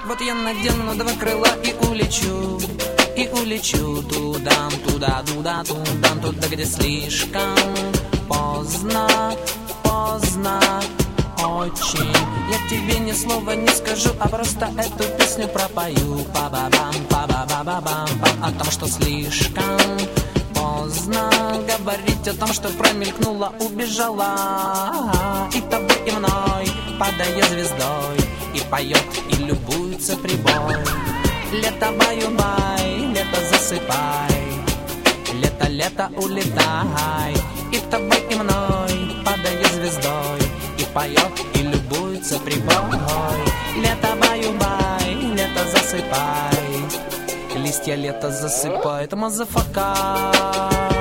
Вот я надену два крыла и улечу туда, туда, где слишком поздно, очень. Я тебе ни слова не скажу, а просто эту песню пропою. Па-ба-бам, па-ба-ба-ба-бам, о том, что слишком поздно говорить о том, что промелькнула, убежала. И тобой, и мной, падая звездой, и поет, и любуется прибой. Лето баю-бай, лето засыпай, лето, лето улетай. И тобой, и мной, падая звездой, и поет, и любуется прибой. Лето баю-бай, лето засыпай, листья лето засыпает, мазафака.